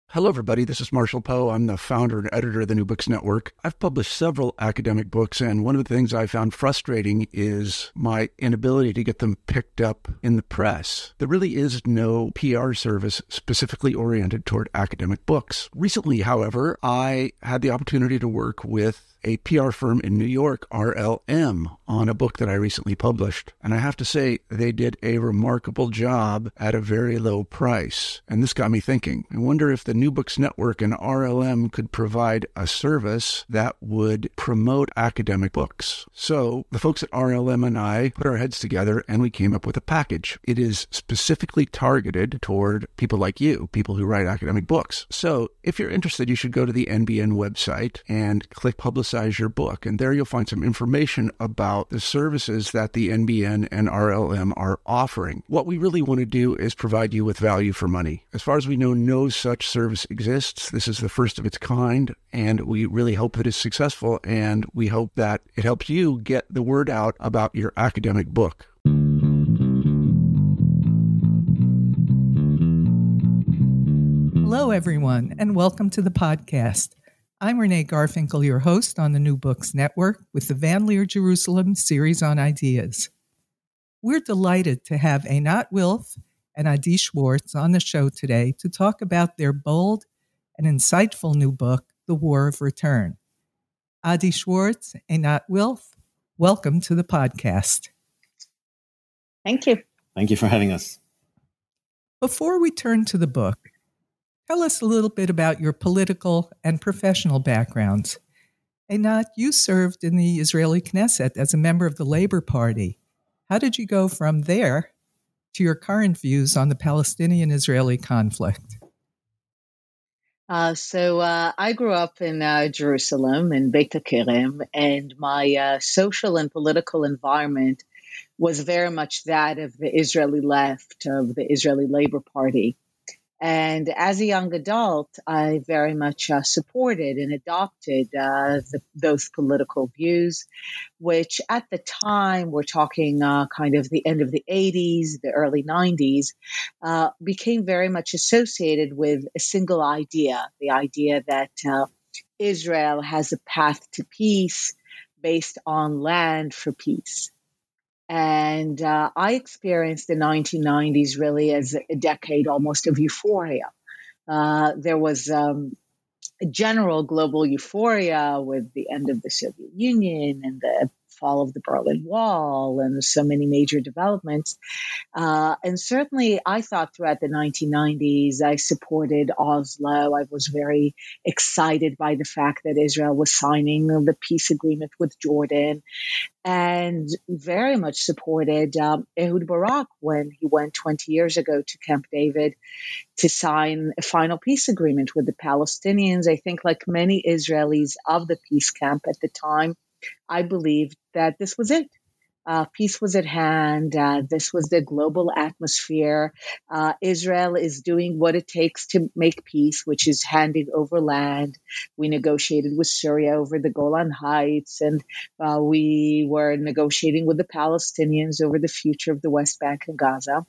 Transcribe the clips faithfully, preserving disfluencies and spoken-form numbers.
Hello, everybody. This is Marshall Poe. I'm the founder and editor of the New Books Network. I've published several academic books, and one of the things I found frustrating is my inability to get them picked up in the press. There really is no P R service specifically oriented toward academic books. Recently, however, I had the opportunity to work with a P R firm in New York, R L M, on a book that I recently published. And I have to say, they did a remarkable job at a very low price. And this got me thinking. I wonder if the New Books Network and R L M could provide a service that would promote academic books. So the folks at R L M and I put our heads together and we came up with a package. It is specifically targeted toward people like you, people who write academic books. So if you're interested, you should go to the N B N website and click Publicize your book. And there you'll find some information about the services that the N B N and R L M are offering. What we really want to do is provide you with value for money. As far as we know, no such service exists. This is the first of its kind, and we really hope that it's successful, and we hope that it helps you get the word out about your academic book. Hello, everyone, and welcome to the podcast. I'm Renee Garfinkel, your host on the New Books Network with the Van Leer Jerusalem series on ideas. We're delighted to have Einat Wilf and Adi Schwartz on the show today to talk about their bold and insightful new book, The War of Return. Adi Schwartz, Einat Wilf, welcome to the podcast. Thank you. Thank you for having us. Before we turn to the book, tell us a little bit about your political and professional backgrounds. Einat, you served in the Israeli Knesset as a member of the Labor Party. How did you go from there to your current views on the Palestinian-Israeli conflict? Uh, so uh, I grew up in uh, Jerusalem, in Beit HaKerem, and my uh, social and political environment was very much that of the Israeli left, of the Israeli Labor Party. And as a young adult, I very much uh, supported and adopted uh, the, those political views, which at the time, we're talking uh, kind of the end of the eighties, the early nineties, uh, became very much associated with a single idea, the idea that uh, Israel has a path to peace based on land for peace. And uh, I experienced the nineteen nineties really as a decade almost of euphoria. Uh, there was um, a general global euphoria with the end of the Soviet Union and the fall of the Berlin Wall and so many major developments. Uh, and certainly I thought throughout the nineteen nineties, I supported Oslo. I was very excited by the fact that Israel was signing the peace agreement with Jordan, and very much supported um, Ehud Barak when he went twenty years ago to Camp David to sign a final peace agreement with the Palestinians. I think like many Israelis of the peace camp at the time, I believed that this was it. Uh, peace was at hand. Uh, this was the global atmosphere. Uh, Israel is doing what it takes to make peace, which is handing over land. We negotiated with Syria over the Golan Heights, and uh, we were negotiating with the Palestinians over the future of the West Bank and Gaza.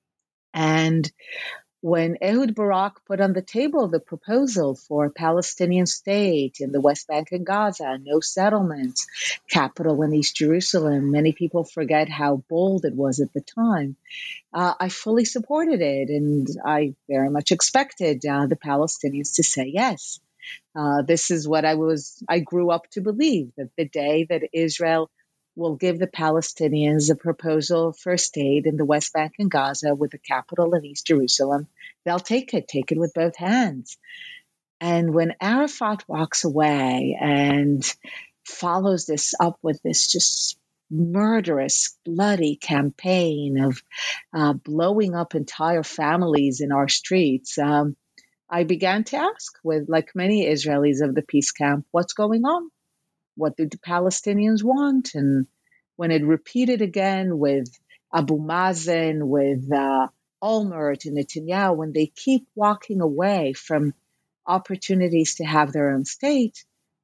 And when Ehud Barak put on the table the proposal for a Palestinian state in the West Bank and Gaza, no settlements, capital in East Jerusalem, many people forget how bold it was at the time. Uh, I fully supported it, and I very much expected uh, the Palestinians to say yes. Uh, this is what I was. I grew up to believe, that the day that Israel will give the Palestinians a proposal for a state in the West Bank and Gaza with a capital in East Jerusalem, they'll take it, take it with both hands. And when Arafat walks away and follows this up with this just murderous, bloody campaign of uh, blowing up entire families in our streets, um, I began to ask, with like many Israelis of the peace camp, what's going on? What did the Palestinians want? And when it repeated again with Abu Mazen, with uh, Olmert and Netanyahu, when they keep walking away from opportunities to have their own state,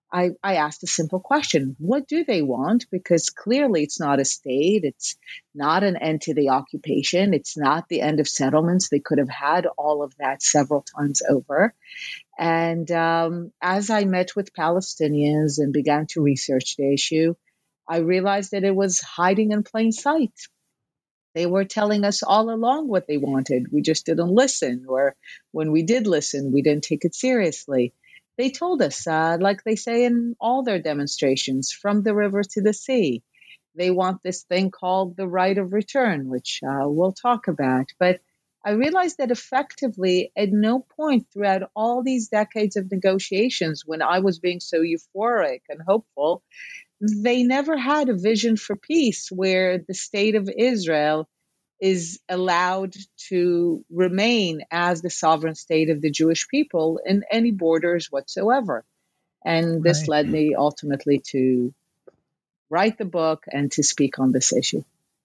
I, I asked a simple question. What do they want? Because clearly it's not a state. It's not an end to the occupation. It's not the end of settlements. They could have had all of that several times over. And um, as I met with Palestinians and began to research the issue, I realized that it was hiding in plain sight. They were telling us all along what they wanted. We just didn't listen, or when we did listen, we didn't take it seriously. They told us, uh, like they say in all their demonstrations, from the river to the sea. They want this thing called the right of return, which uh, we'll talk about. But I realized that effectively, at no point throughout all these decades of negotiations, when I was being so euphoric and hopeful, they never had a vision for peace where the state of Israel is allowed to remain as the sovereign state of the Jewish people in any borders whatsoever. And this Right. led me ultimately to write the book and to speak on this issue.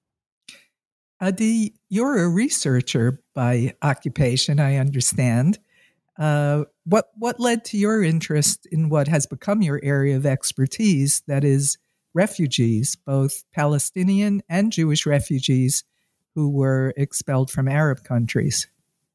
Adi, you're a researcher by occupation, I understand. Uh, what what led to your interest in what has become your area of expertise, that is, refugees, both Palestinian and Jewish refugees who were expelled from Arab countries?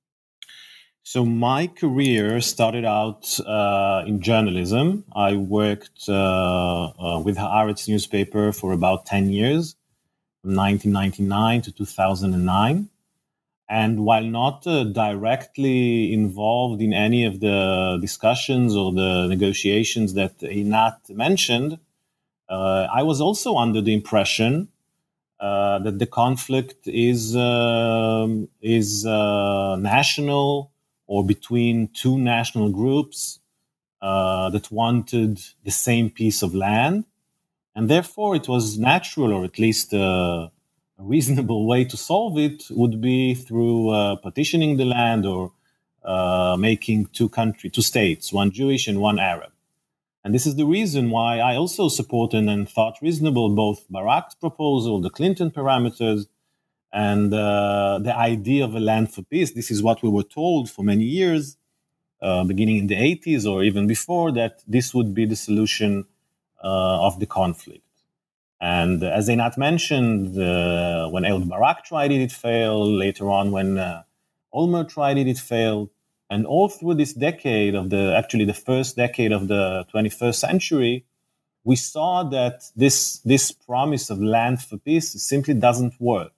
So my career started out uh, in journalism. I worked uh, uh, with Haaretz newspaper for about ten years, from nineteen ninety-nine to two thousand nine. And while not uh, directly involved in any of the discussions or the negotiations that Einat mentioned, uh, I was also under the impression uh, that the conflict is uh, is uh, national or between two national groups uh, that wanted the same piece of land. And therefore, it was natural, or at least uh, a reasonable way to solve it would be through uh, partitioning the land or uh, making two country, two states, one Jewish and one Arab. And this is the reason why I also supported and thought reasonable both Barak's proposal, the Clinton parameters, and uh, the idea of a land for peace. This is what we were told for many years, uh, beginning in the eighties or even before, that this would be the solution uh, of the conflict. And as Einat mentioned, uh, when Ehud Barak tried it, it failed. Later on, when uh, Olmert tried it, it failed. And all through this decade of the, actually the first decade of the twenty-first century, we saw that this, this promise of land for peace simply doesn't work.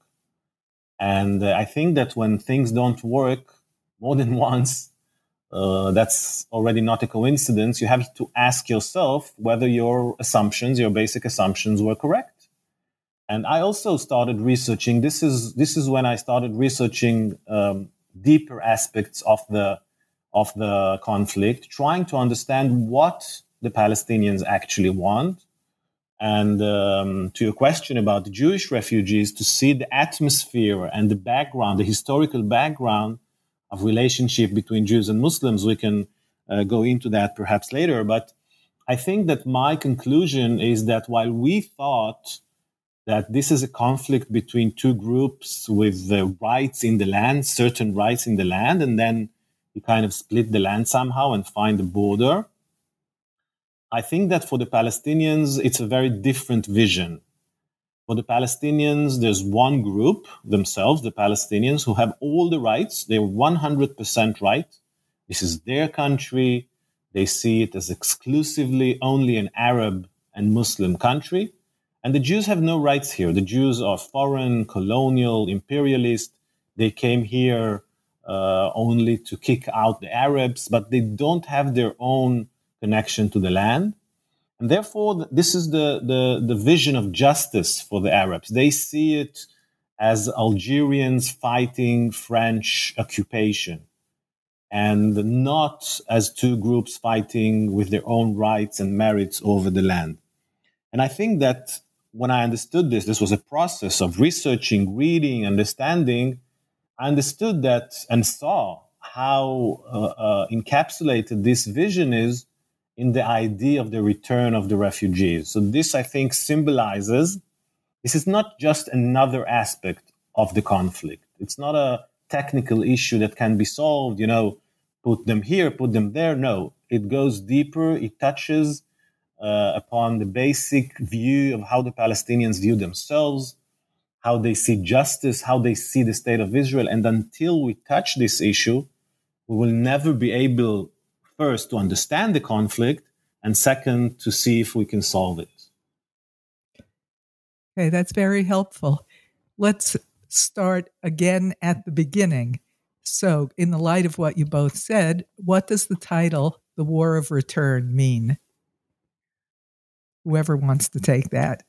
And uh, I think that when things don't work more than once, uh, that's already not a coincidence. You have to ask yourself whether your assumptions, your basic assumptions, were correct. And I also started researching. This is this is when I started researching um, deeper aspects of the of the conflict, trying to understand what the Palestinians actually want. And um, to your question about the Jewish refugees, to see the atmosphere and the background, the historical background of relationship between Jews and Muslims. We can uh, go into that perhaps later. But I think that my conclusion is that while we thought that this is a conflict between two groups with the rights in the land, certain rights in the land, and then you kind of split the land somehow and find a border, I think that for the Palestinians, it's a very different vision. For the Palestinians, there's one group themselves, the Palestinians, who have all the rights. They're one hundred percent right. This is their country. They see it as exclusively only an Arab and Muslim country. And the Jews have no rights here. The Jews are foreign, colonial, imperialist. They came here uh, only to kick out the Arabs, but they don't have their own connection to the land. And therefore, this is the, the, the vision of justice for the Arabs. They see it as Algerians fighting French occupation and not as two groups fighting with their own rights and merits over the land. And I think that when I understood this, this was a process of researching, reading, understanding. I understood that and saw how uh, uh, encapsulated this vision is in the idea of the return of the refugees. So this, I think, symbolizes, this is not just another aspect of the conflict. It's not a technical issue that can be solved, you know, put them here, put them there. No, it goes deeper. It touches uh, upon the basic view of how the Palestinians view themselves, how they see justice, how they see the state of Israel. And until we touch this issue, we will never be able, first, to understand the conflict, and second, to see if we can solve it. Okay, that's very helpful. Let's start again at the beginning. So, in the light of what you both said, what does the title, The War of Return, mean? Whoever wants to take that.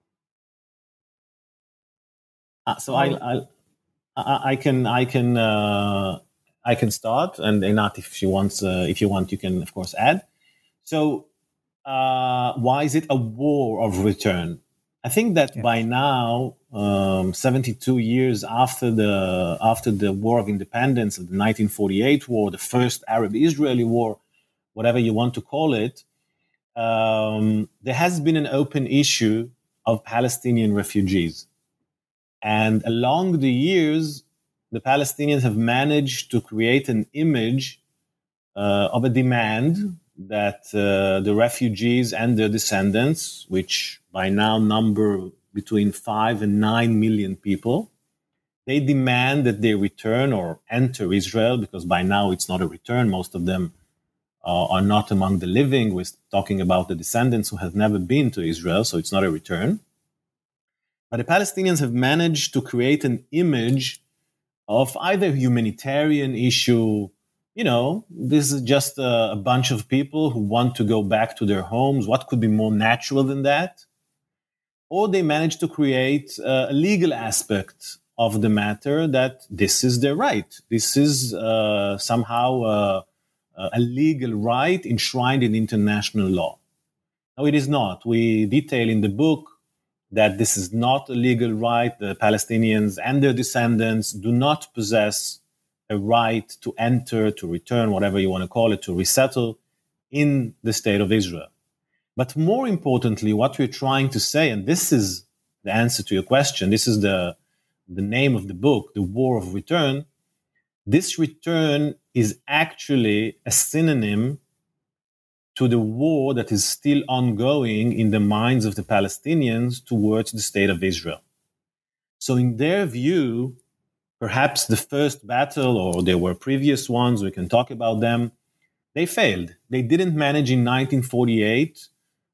Uh, so I, I, I, I can, I can, uh, I can start, and Einat, if she wants, uh, if you want, you can of course add. So, uh, why is it a war of return? I think that yes. by now, um, seventy-two years after the after the War of Independence, of the nineteen forty-eight war, the first Arab-Israeli war, whatever you want to call it, um, there has been an open issue of Palestinian refugees. And along the years, the Palestinians have managed to create an image uh, of a demand that uh, the refugees and their descendants, which by now number between five and nine million people, they demand that they return or enter Israel, because by now it's not a return. Most of them uh, are not among the living. We're talking about the descendants who have never been to Israel, so it's not a return. But the Palestinians have managed to create an image of either humanitarian issue, you know, this is just a, a bunch of people who want to go back to their homes. What could be more natural than that? Or they managed to create uh, a legal aspect of the matter, that this is their right. This is uh, somehow uh, a legal right enshrined in international law. No, it is not. We detail in the book that this is not a legal right. The Palestinians and their descendants do not possess a right to enter, to return, whatever you want to call it, to resettle in the state of Israel. But more importantly, what we're trying to say, and this is the answer to your question, this is the, the name of the book, The War of Return. This return is actually a synonym to the war that is still ongoing in the minds of the Palestinians towards the state of Israel. So in their view, perhaps the first battle, or there were previous ones, we can talk about them, they failed. They didn't manage in nineteen forty-eight,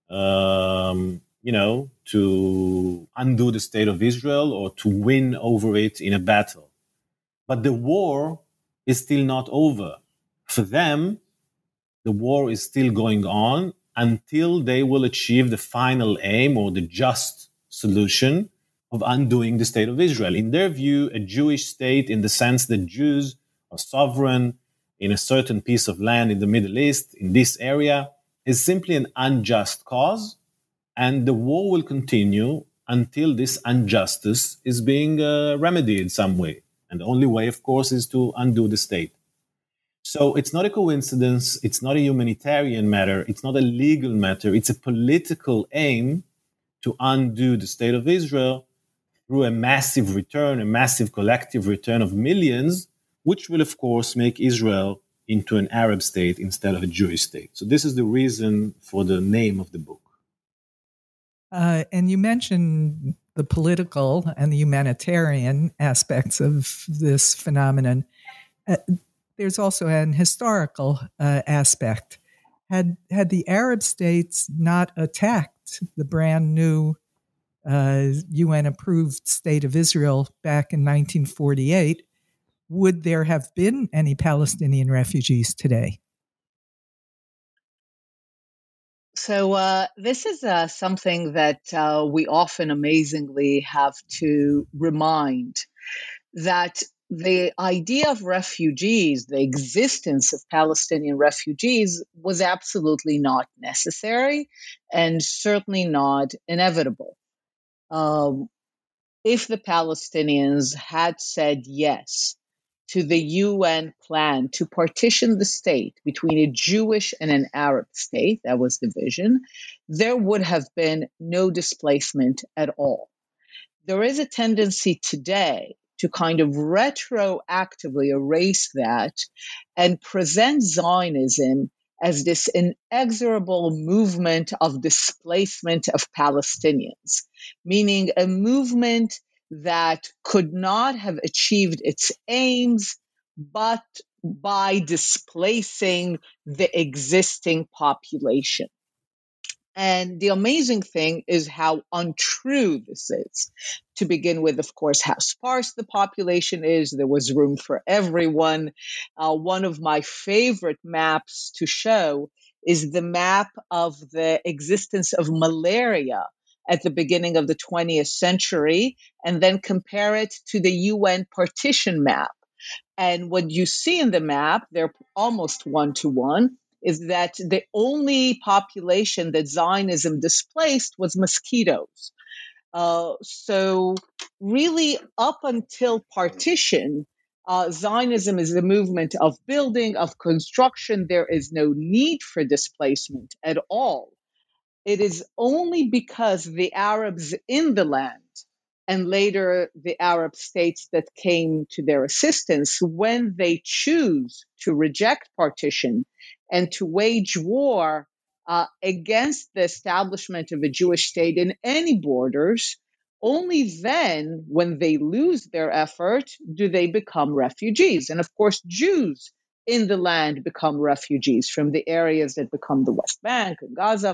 um, you know, to undo the state of Israel or to win over it in a battle. But the war is still not over. For them, the war is still going on until they will achieve the final aim or the just solution of undoing the state of Israel. In their view, a Jewish state, in the sense that Jews are sovereign in a certain piece of land in the Middle East, in this area, is simply an unjust cause, and the war will continue until this injustice is being uh, remedied some way. And the only way, of course, is to undo the state. So it's not a coincidence, it's not a humanitarian matter, it's not a legal matter, it's a political aim to undo the state of Israel through a massive return, a massive collective return of millions, which will, of course, make Israel into an Arab state instead of a Jewish state. So this is the reason for the name of the book. Uh, and you mentioned the political and the humanitarian aspects of this phenomenon. Uh, there's also an historical uh, aspect. Had had the Arab states not attacked the brand new uh, U N-approved state of Israel back in nineteen forty-eight, would there have been any Palestinian refugees today? So uh, this is uh, something that uh, we often amazingly have to remind, that the idea of refugees, the existence of Palestinian refugees, was absolutely not necessary and certainly not inevitable. Um, if the Palestinians had said yes to the U N plan to partition the state between a Jewish and an Arab state, that was the vision, there would have been no displacement at all. There is a tendency today to kind of retroactively erase that and present Zionism as this inexorable movement of displacement of Palestinians, meaning a movement that could not have achieved its aims but by displacing the existing population. And the amazing thing is how untrue this is. To begin with, of course, how sparse the population is. There was room for everyone. Uh, one of my favorite maps to show is the map of the existence of malaria at the beginning of the twentieth century, and then compare it to the U N partition map. And what you see in the map, they're almost one-to-one, is that the only population that Zionism displaced was mosquitoes. Uh, so really, up until partition, uh, Zionism is a movement of building, of construction. There is no need for displacement at all. It is only because the Arabs in the land, and later the Arab states that came to their assistance, when they choose to reject partition and to wage war uh, against the establishment of a Jewish state in any borders, only then, when they lose their effort, do they become refugees. And of course, Jews in the land become refugees from the areas that become the West Bank and Gaza.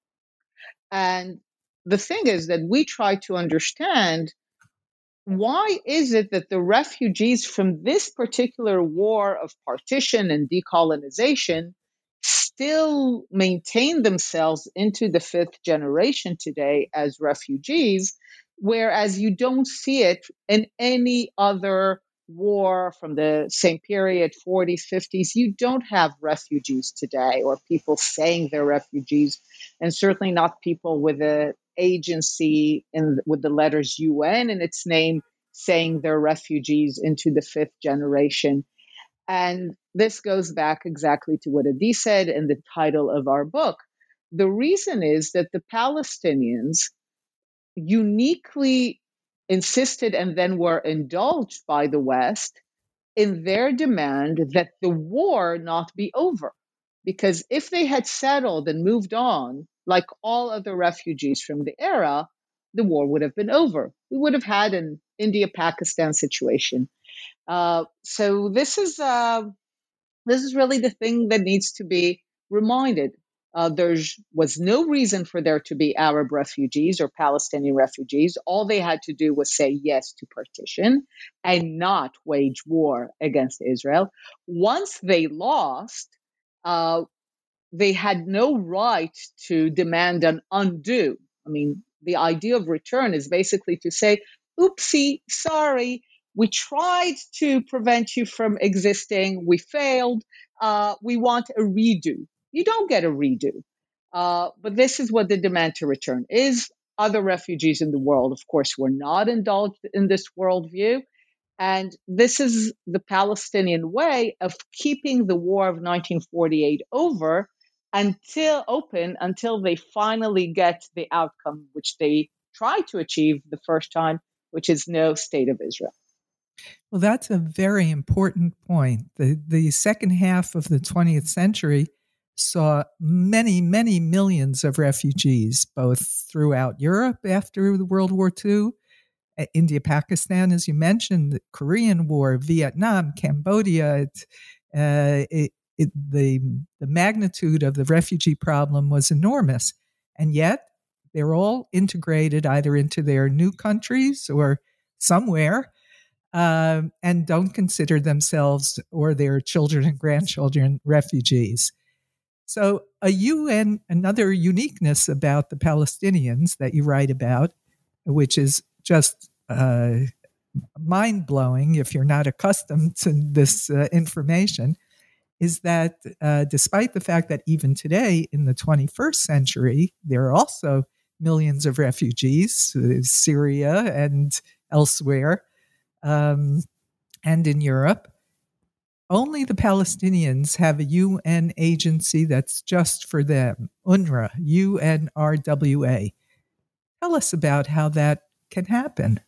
And the thing is that we try to understand, why is it that the refugees from this particular war of partition and decolonization still maintain themselves into the fifth generation today as refugees, whereas you don't see it in any other war from the same period, forties, fifties. You don't have refugees today, or people saying they're refugees, and certainly not people with an agency in, with the letters U N in its name saying they're refugees into the fifth generation. And this goes back exactly to what Adi said in the title of our book. The reason is that the Palestinians uniquely insisted and then were indulged by the West in their demand that the war not be over. Because if they had settled and moved on, like all other refugees from the era, the war would have been over. We would have had an India-Pakistan situation. Uh, so this is uh, this is really the thing that needs to be reminded. Uh, there was no reason for there to be Arab refugees or Palestinian refugees. All they had to do was say yes to partition and not wage war against Israel. Once they lost, uh, they had no right to demand an undo. I mean, the idea of return is basically to say, oopsie, sorry, we tried to prevent you from existing. We failed. Uh, we want a redo. You don't get a redo. Uh, but this is what the demand to return is. Other refugees in the world, of course, were not indulged in this worldview. And this is the Palestinian way of keeping the war of nineteen forty-eight over until open, until they finally get the outcome which they tried to achieve the first time, which is no state of Israel. Well, that's a very important point. The, the second half of the twentieth century saw many, many millions of refugees, both throughout Europe after World War Two, India, Pakistan, as you mentioned, the Korean War, Vietnam, Cambodia. It, uh, it, it, the, the magnitude of the refugee problem was enormous. And yet, they're all integrated either into their new countries or somewhere, uh, and don't consider themselves or their children and grandchildren refugees. So a U N, another uniqueness about the Palestinians that you write about, which is just uh, mind-blowing if you're not accustomed to this uh, information, is that uh, despite the fact that even today in the twenty-first century, there are also millions of refugees, uh, Syria and elsewhere, um, and in Europe, only the Palestinians have a U N agency that's just for them, UNRWA, U N R W A. Tell us about how that can happen.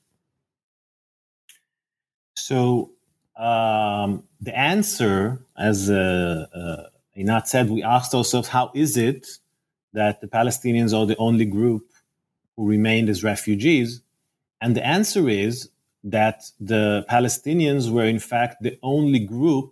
So um, the answer, as a, Einat said, we asked ourselves, how is it that the Palestinians are the only group who remained as refugees? And the answer is that the Palestinians were, in fact, the only group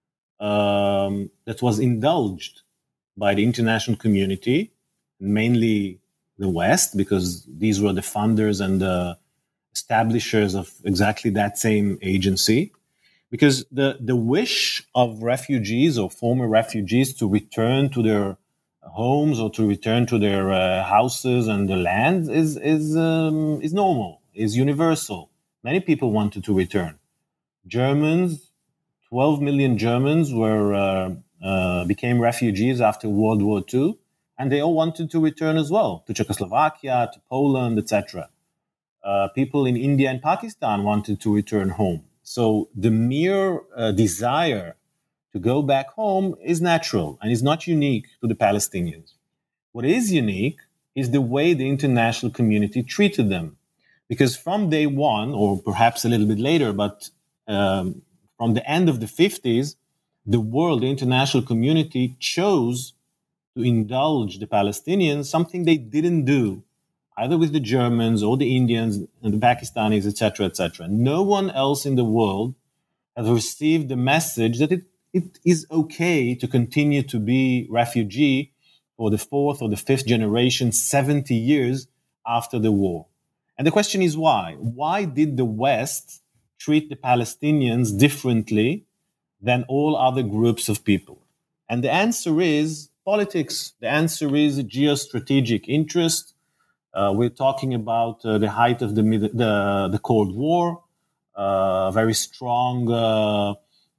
um, that was indulged by the international community, mainly the West, because these were the funders and the establishers of exactly that same agency. Because the, the wish of refugees or former refugees to return to their homes or to return to their uh, houses and the land is is um, is normal, is universal. Many people wanted to return. Germans, twelve million Germans were uh, uh, became refugees after World War Two, and they all wanted to return as well to Czechoslovakia, to Poland, et cetera. Uh, people in India and Pakistan wanted to return home. So the mere uh, desire to go back home is natural and is not unique to the Palestinians. What is unique is the way the international community treated them. Because from day one, or perhaps a little bit later, but um, from the end of the fifties, the world, the international community chose to indulge the Palestinians, something they didn't do either with the Germans or the Indians and the Pakistanis, et cetera, et cetera. No one else in the world has received the message that it, it is okay to continue to be refugee for the fourth or the fifth generation, seventy years after the war. And the question is why? Why did the West treat the Palestinians differently than all other groups of people? And the answer is politics. The answer is geostrategic interest. Uh, we're talking about uh, the height of the, the, the Cold War, a uh, very strong uh,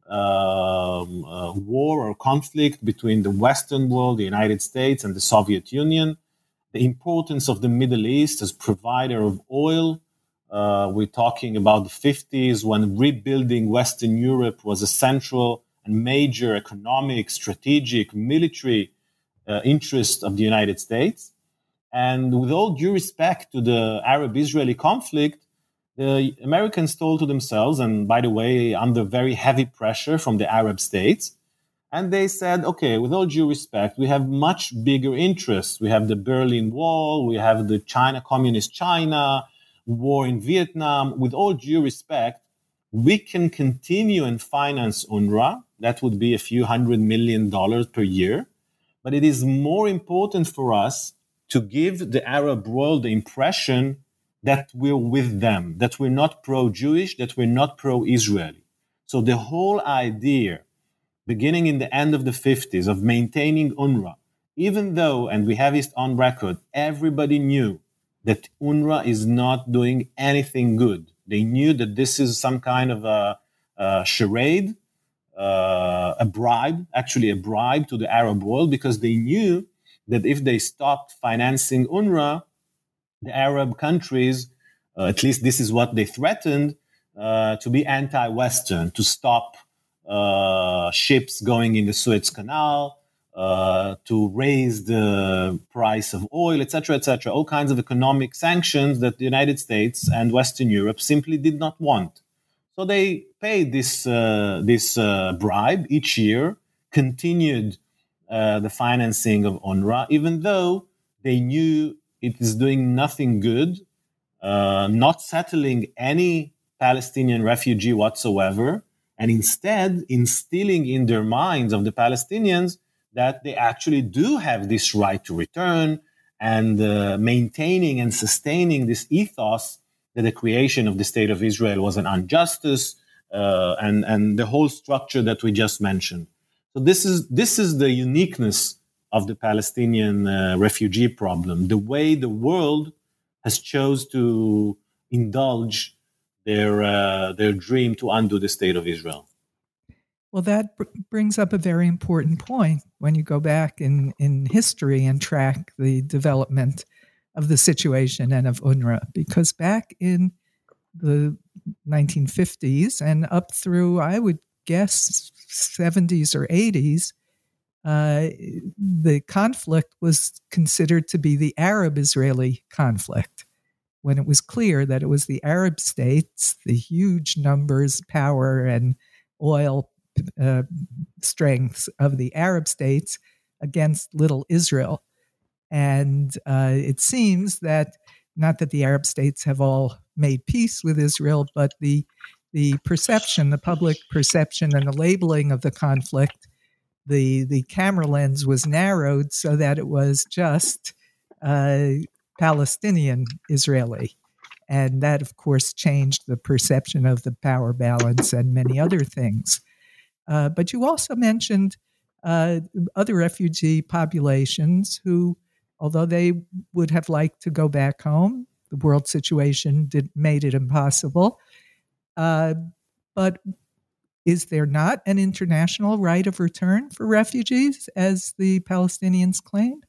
um, uh, war or conflict between the Western world, the United States, and the Soviet Union. The importance of the Middle East as provider of oil. Uh, we're talking about the fifties when rebuilding Western Europe was a central and major economic, strategic, military uh, interest of the United States. And with all due respect to the Arab-Israeli conflict, the Americans told to themselves, and by the way, under very heavy pressure from the Arab states, and they said, okay, with all due respect, we have much bigger interests. We have the Berlin Wall, we have the China, Communist China, war in Vietnam. With all due respect, we can continue and finance UNRWA. That would be a few hundred million dollars per year. But it is more important for us to give the Arab world the impression that we're with them, that we're not pro-Jewish, that we're not pro-Israeli. So the whole idea, beginning in the end of the fifties, of maintaining UNRWA, even though, and we have it on record, everybody knew that UNRWA is not doing anything good. They knew that this is some kind of a, a charade, uh, a bribe, actually a bribe to the Arab world, because they knew that if they stopped financing UNRWA, the Arab countries, uh, at least this is what they threatened, uh, to be anti-Western, to stop uh, ships going in the Suez Canal, uh, to raise the price of oil, et cetera, et cetera, all kinds of economic sanctions that the United States and Western Europe simply did not want. So they paid this, uh, this uh, bribe each year, continued Uh, the financing of UNRWA, even though they knew it is doing nothing good, uh, not settling any Palestinian refugee whatsoever, and instead instilling in their minds of the Palestinians that they actually do have this right to return, and uh, maintaining and sustaining this ethos that the creation of the State of Israel was an injustice, uh, and, and the whole structure that we just mentioned. So this is this is the uniqueness of the Palestinian uh, refugee problem, the way the world has chose to indulge their uh, their dream to undo the State of Israel. Well, that br- brings up a very important point when you go back in, in history and track the development of the situation and of UNRWA, because back in the nineteen fifties and up through, I would guess, seventies or eighties, uh, the conflict was considered to be the Arab-Israeli conflict, when it was clear that it was the Arab states, the huge numbers, power, and oil uh, strengths of the Arab states against little Israel. And uh, it seems that, not that the Arab states have all made peace with Israel, but the the perception, the public perception and the labeling of the conflict, the, the camera lens was narrowed so that it was just uh, Palestinian-Israeli. And that, of course, changed the perception of the power balance and many other things. Uh, but you also mentioned uh, other refugee populations who, although they would have liked to go back home, the world situation did, made it impossible. Uh, but is there not an international right of return for refugees, as the Palestinians claimed?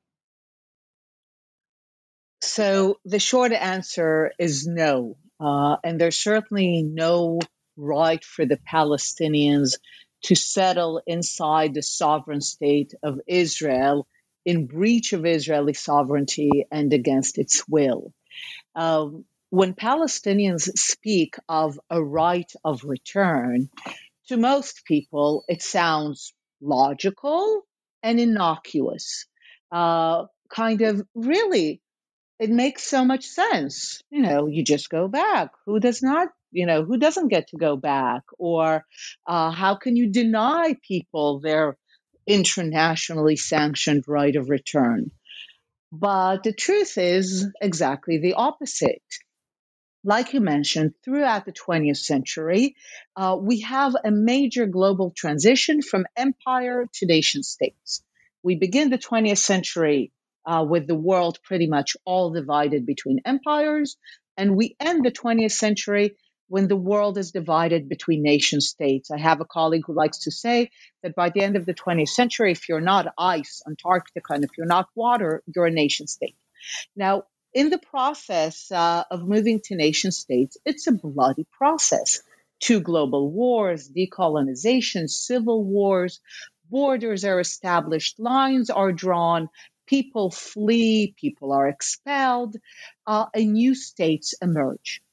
So the short answer is no. Uh, and there's certainly no right for the Palestinians to settle inside the sovereign state of Israel in breach of Israeli sovereignty and against its will. Um, when Palestinians speak of a right of return, to most people, it sounds logical and innocuous. Uh, kind of, really, it makes so much sense. You know, you just go back. Who does not, you know, who doesn't get to go back? Or uh, how can you deny people their internationally sanctioned right of return? But the truth is exactly the opposite. Like you mentioned, throughout the twentieth century, uh, we have a major global transition from empire to nation states. We begin the twentieth century uh, with the world pretty much all divided between empires, and we end the twentieth century when the world is divided between nation states. I have a colleague who likes to say that by the end of the twentieth century, if you're not ice, Antarctica, and if you're not water, you're a nation state. Now, in the process uh, of moving to nation states, it's a bloody process. Two global wars, decolonization, civil wars, borders are established, lines are drawn, people flee, people are expelled, uh, and new states emerge.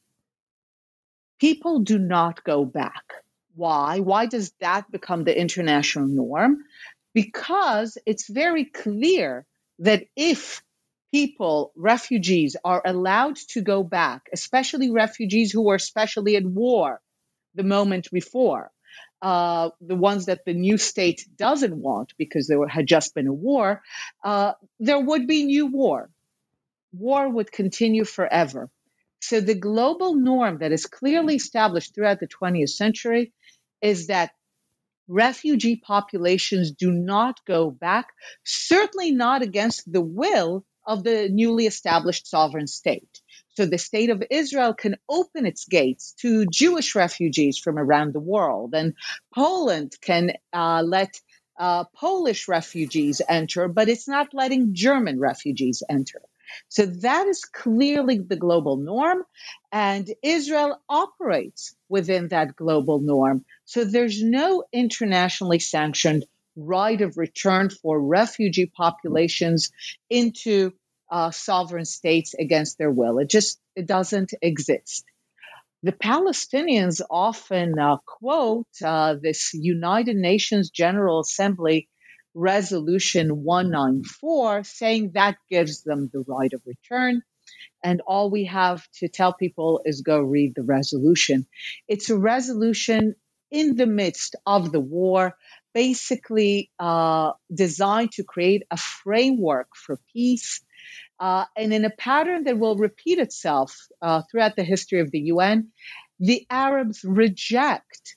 People do not go back. Why? Why does that become the international norm? Because it's very clear that if people, refugees, are allowed to go back, especially refugees who were especially at war the moment before, uh, the ones that the new state doesn't want because there had just been a war, uh, there would be new war. War would continue forever. So the global norm that is clearly established throughout the twentieth century is that refugee populations do not go back, certainly not against the will of the newly established sovereign state. So the state of Israel can open its gates to Jewish refugees from around the world, and Poland can uh, let uh, Polish refugees enter, but it's not letting German refugees enter. So that is clearly the global norm, and Israel operates within that global norm. So there's no internationally sanctioned right of return for refugee populations into uh, sovereign states against their will. It just it doesn't exist. The Palestinians often uh, quote uh, this United Nations General Assembly Resolution one ninety-four, saying that gives them the right of return. And all we have to tell people is go read the resolution. It's a resolution in the midst of the war, basically uh, designed to create a framework for peace, uh, and in a pattern that will repeat itself uh, throughout the history of the U N. The Arabs reject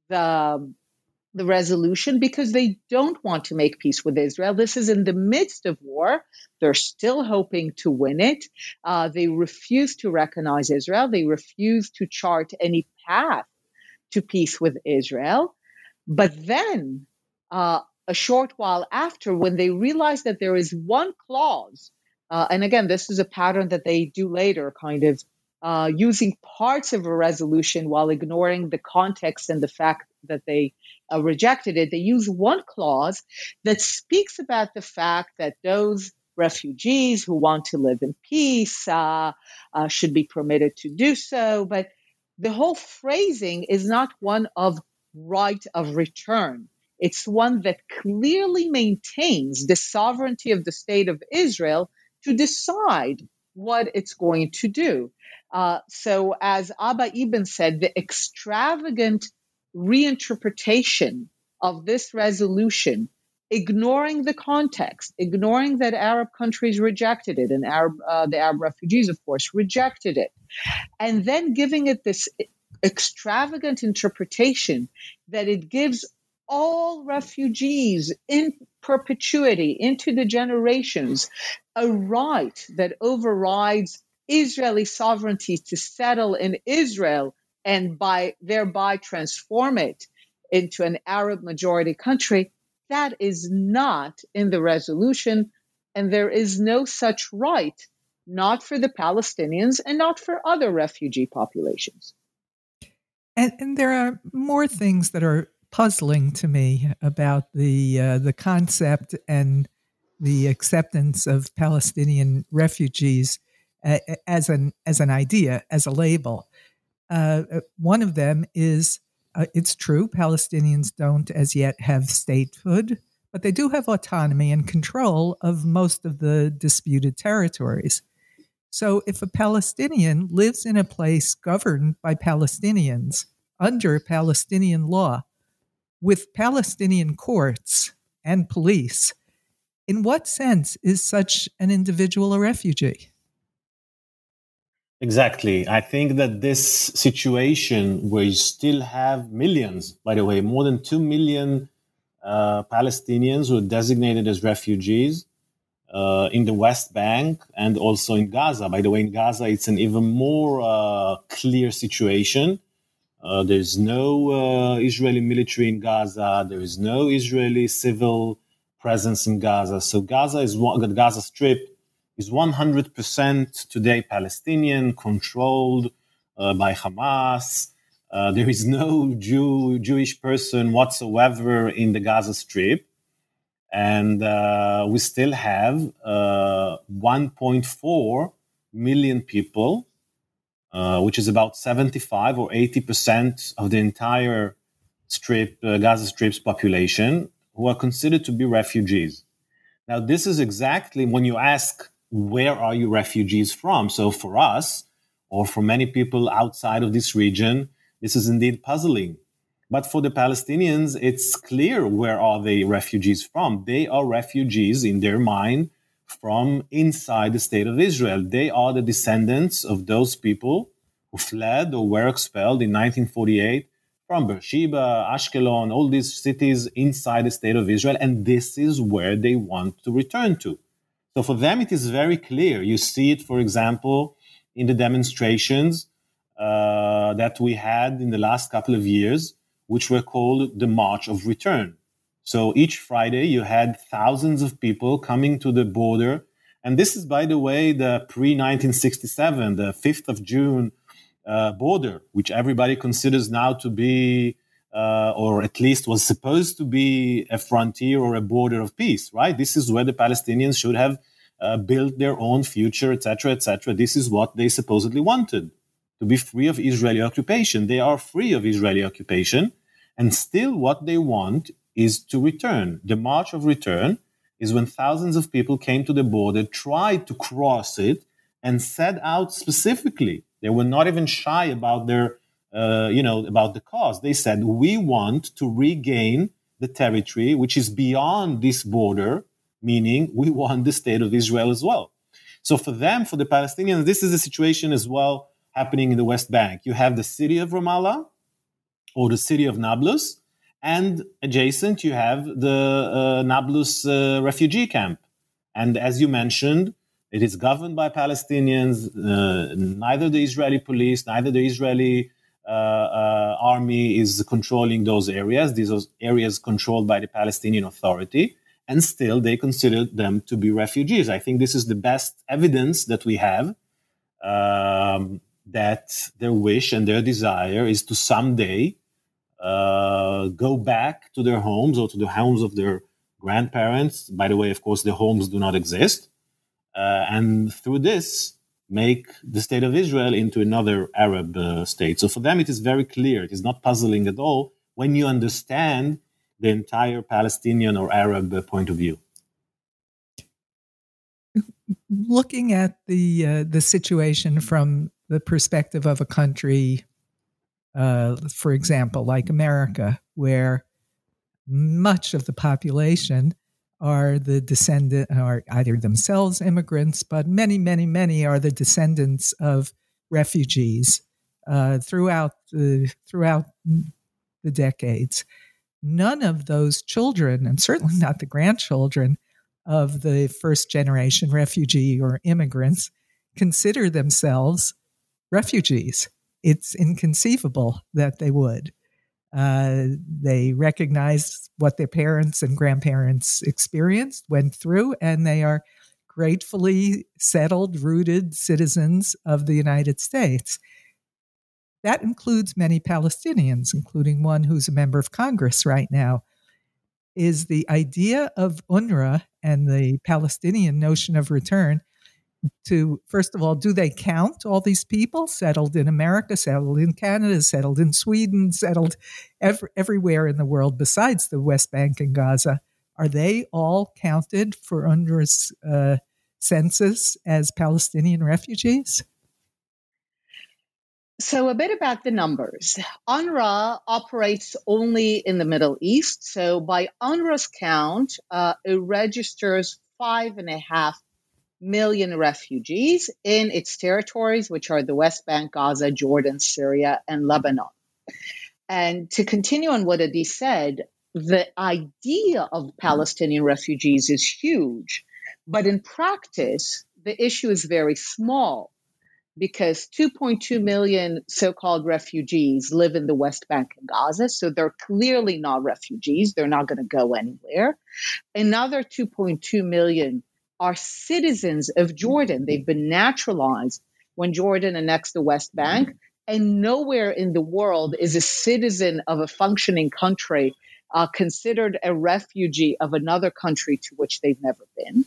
the the resolution because they don't want to make peace with Israel. This is in the midst of war. They're still hoping to win it. Uh, they refuse to recognize Israel. They refuse to chart any path to peace with Israel. But then, uh, a short while after, when they realize that there is one clause, uh, and again, this is a pattern that they do later, kind of uh, using parts of a resolution while ignoring the context and the fact that they uh, rejected it. They use one clause that speaks about the fact that those refugees who want to live in peace uh, uh, should be permitted to do so. But the whole phrasing is not one of right of return. It's one that clearly maintains the sovereignty of the state of Israel to decide what it's going to do. Uh, so, as Abba Eban said, the extravagant reinterpretation of this resolution, ignoring the context, ignoring that Arab countries rejected it, and Arab, uh, the Arab refugees, of course, rejected it, and then giving it this extravagant interpretation that it gives all refugees in perpetuity into the generations a right that overrides Israeli sovereignty to settle in Israel and by thereby transform it into an Arab majority country. That is not in the resolution, and there is no such right, not for the Palestinians and not for other refugee populations. And, and there are more things that are puzzling to me about the uh, the concept and the acceptance of Palestinian refugees uh, as an as an idea, as a label. Uh, one of them is uh, it's true Palestinians don't as yet have statehood, but they do have autonomy and control of most of the disputed territories. So if a Palestinian lives in a place governed by Palestinians under Palestinian law, with Palestinian courts and police, in what sense is such an individual a refugee? Exactly. I think that this situation where you still have millions, by the way, more than two million uh, Palestinians who are designated as refugees uh, in the West Bank and also in Gaza. By the way, in Gaza, it's an even more uh, clear situation. Uh, there's no uh, Israeli military in Gaza. There is no Israeli civil presence in Gaza. So Gaza is one, the Gaza Strip is one hundred percent today Palestinian, controlled uh, by Hamas. Uh, there is no Jew, Jewish person whatsoever in the Gaza Strip. And uh, we still have uh, one point four million people, Uh, which is about seventy-five or eighty percent of the entire strip, uh, Gaza Strip's population, who are considered to be refugees. Now, this is exactly when you ask, where are you refugees from? So for us, or for many people outside of this region, this is indeed puzzling. But for the Palestinians, it's clear where are they refugees from. They are refugees in their mind from inside the state of Israel. They are the descendants of those people who fled or were expelled in nineteen forty-eight from Beersheba, Ashkelon, all these cities inside the state of Israel, and this is where they want to return to. So for them, it is very clear. You see it, for example, in the demonstrations uh, that we had in the last couple of years, which were called the March of Return. So each Friday, you had thousands of people coming to the border. And this is, by the way, the pre-nineteen sixty-seven, the fifth of June uh, border, which everybody considers now to be, uh, or at least was supposed to be, a frontier or a border of peace, right? This is where the Palestinians should have uh, built their own future, et cetera, et cetera. This is what they supposedly wanted, to be free of Israeli occupation. They are free of Israeli occupation. And still what they want is to return. The March of Return is when thousands of people came to the border, tried to cross it, and set out specifically. They were not even shy about their, uh, you know, about the cause. They said, we want to regain the territory which is beyond this border, meaning we want the state of Israel as well. So for them, for the Palestinians, this is a situation as well happening in the West Bank. You have the city of Ramallah, or the city of Nablus, and adjacent you have the uh, Nablus uh, refugee camp. And as you mentioned, it is governed by Palestinians. Uh, neither the Israeli police, neither the Israeli uh, uh, army is controlling those areas. These are areas controlled by the Palestinian Authority, and still they consider them to be refugees. I think this is the best evidence that we have um, that their wish and their desire is to someday uh, go back to their homes or to the homes of their grandparents. By the way, of course, their homes do not exist. Uh, and through this, make the state of Israel into another Arab uh, state. So for them, it is very clear. It is not puzzling at all when you understand the entire Palestinian or Arab point of view. Looking at the uh, the situation from the perspective of a country, uh, for example, like America, where much of the population are the descendant, are either themselves immigrants, but many, many, many are the descendants of refugees uh, throughout the throughout the decades. None of those children, and certainly not the grandchildren of the first generation refugee or immigrants, consider themselves refugees. It's inconceivable that they would. Uh, they recognize what their parents and grandparents experienced, went through, and they are gratefully settled, rooted citizens of the United States. That includes many Palestinians, including one who's a member of Congress right now. Is the idea of UNRWA and the Palestinian notion of return to, first of all, do they count all these people settled in America, settled in Canada, settled in Sweden, settled ev- everywhere in the world besides the West Bank and Gaza? Are they all counted for UNRWA's uh, census as Palestinian refugees? So a bit about the numbers. UNRWA operates only in the Middle East. So by UNRWA's count, uh, it registers five and a half million refugees in its territories, which are the West Bank, Gaza, Jordan, Syria, and Lebanon. And to continue on what Adi said, the idea of Palestinian refugees is huge, but in practice, the issue is very small because two point two million so-called refugees live in the West Bank and Gaza, so they're clearly not refugees. They're not going to go anywhere. Another two point two million are citizens of Jordan. They've been naturalized when Jordan annexed the West Bank, and nowhere in the world is a citizen of a functioning country uh, considered a refugee of another country to which they've never been.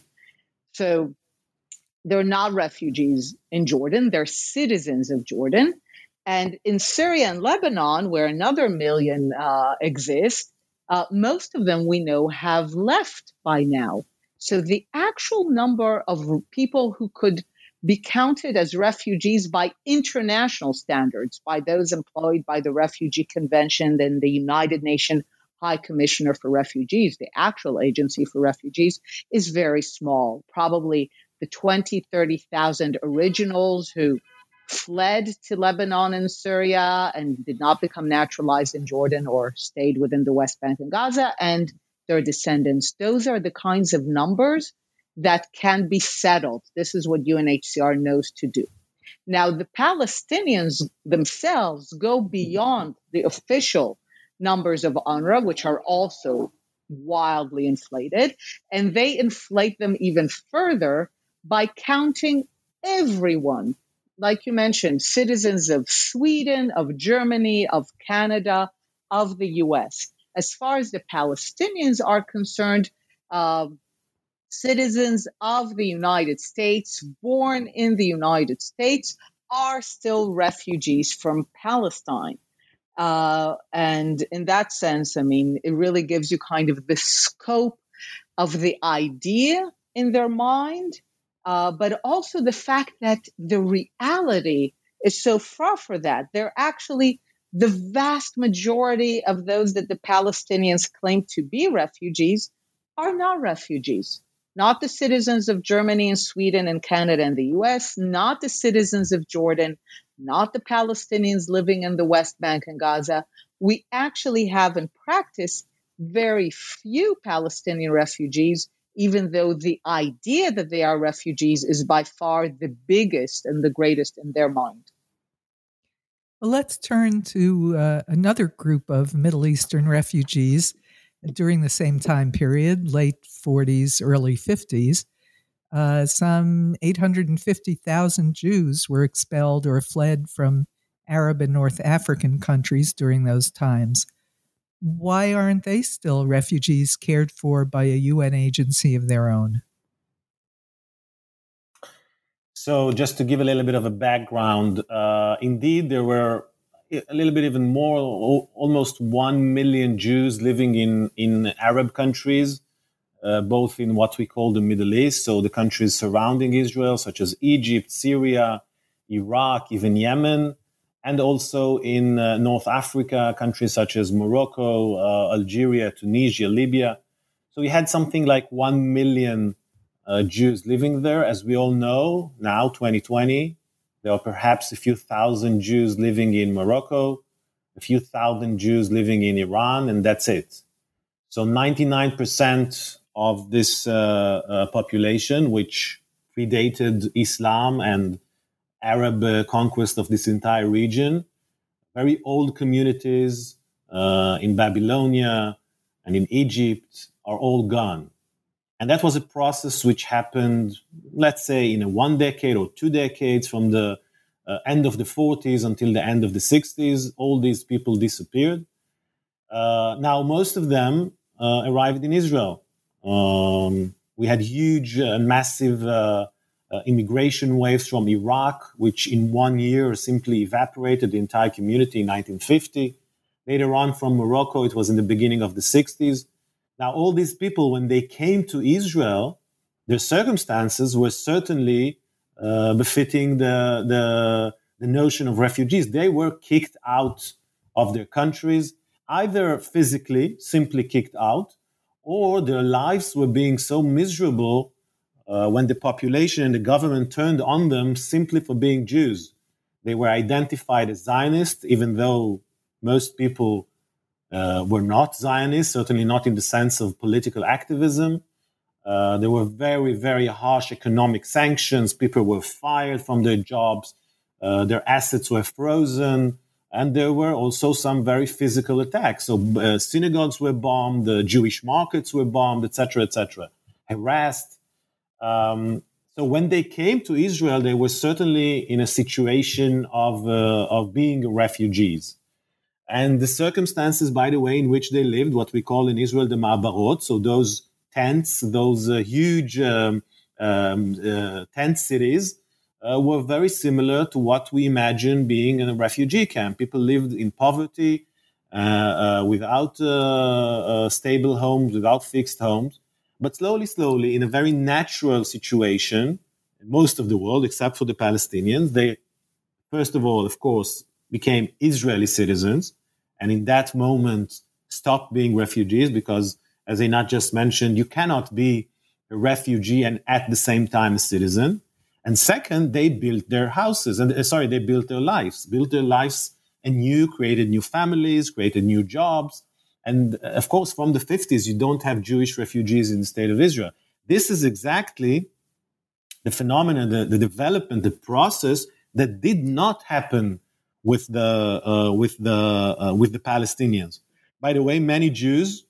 So they're not refugees in Jordan. They're citizens of Jordan. And in Syria and Lebanon, where another million uh, exist, uh, most of them we know have left by now. So the actual number of people who could be counted as refugees by international standards, by those employed by the Refugee Convention and the United Nations High Commissioner for Refugees, the actual agency for refugees, is very small. Probably the twenty, thirty thousand originals who fled to Lebanon and Syria and did not become naturalized in Jordan or stayed within the West Bank and Gaza, and their descendants. Those are the kinds of numbers that can be settled. This is what U N H C R knows to do. Now, the Palestinians themselves go beyond the official numbers of UNRWA, which are also wildly inflated, and they inflate them even further by counting everyone. Like you mentioned, citizens of Sweden, of Germany, of Canada, of the U S. As far as the Palestinians are concerned, uh, citizens of the United States, born in the United States, are still refugees from Palestine. Uh, and in that sense, I mean, it really gives you kind of the scope of the idea in their mind, uh, but also the fact that the reality is so far from that. They're actually the vast majority of those that the Palestinians claim to be refugees are not refugees. Not the citizens of Germany and Sweden and Canada and the U S, not the citizens of Jordan, not the Palestinians living in the West Bank and Gaza. We actually have in practice very few Palestinian refugees, even though the idea that they are refugees is by far the biggest and the greatest in their mind. Well, let's turn to uh, another group of Middle Eastern refugees during the same time period, late forties, early fifties. Uh, some eight hundred fifty thousand Jews were expelled or fled from Arab and North African countries during those times. Why aren't they still refugees cared for by a U N agency of their own? So just to give a little bit of a background, uh, indeed, there were a little bit even more, almost one million Jews living in, in Arab countries, uh, both in what we call the Middle East, so the countries surrounding Israel, such as Egypt, Syria, Iraq, even Yemen, and also in uh, North Africa, countries such as Morocco, uh, Algeria, Tunisia, Libya. So we had something like one million uh, Jews living there. As we all know, now, twenty twenty, there are perhaps a few thousand Jews living in Morocco, a few thousand Jews living in Iran, and that's it. So ninety-nine percent of this uh, uh, population, which predated Islam and Arab uh, conquest of this entire region, very old communities uh, in Babylonia and in Egypt are all gone. And that was a process which happened, let's say, in a one decade or two decades, from the uh, end of the forties until the end of the sixties. All these people disappeared. Uh, now, most of them uh, arrived in Israel. Um, we had huge, uh, massive uh, uh, immigration waves from Iraq, which in one year simply evaporated the entire community in nineteen fifty. Later on, from Morocco, it was in the beginning of the sixties. Now, all these people, when they came to Israel, their circumstances were certainly uh, befitting the, the, the notion of refugees. They were kicked out of their countries, either physically, simply kicked out, or their lives were being so miserable uh, when the population and the government turned on them simply for being Jews. They were identified as Zionists, even though most people uh, were not Zionists, certainly not in the sense of political activism. Uh, there were very, very harsh economic sanctions. People were fired from their jobs. Uh, their assets were frozen. And there were also some very physical attacks. So uh, synagogues were bombed, the Jewish markets were bombed, et cetera, et cetera, harassed. Um, so when they came to Israel, they were certainly in a situation of, uh, of being refugees. And the circumstances, by the way, in which they lived, what we call in Israel the ma'abarot, so those tents, those uh, huge um, um, uh, tent cities, uh, were very similar to what we imagine being in a refugee camp. People lived in poverty, uh, uh, without uh, uh, stable homes, without fixed homes. But slowly, slowly, in a very natural situation, in most of the world, except for the Palestinians, they, first of all, of course, became Israeli citizens, and in that moment stopped being refugees because, as Einat just mentioned, you cannot be a refugee and at the same time a citizen. And second, they built their houses, and uh, sorry, they built their lives, built their lives anew, created new families, created new jobs. And uh, of course, from the fifties, you don't have Jewish refugees in the state of Israel. This is exactly the phenomenon, the, the development, the process that did not happen with the uh, with the uh, with the Palestinians. By the way, many Jews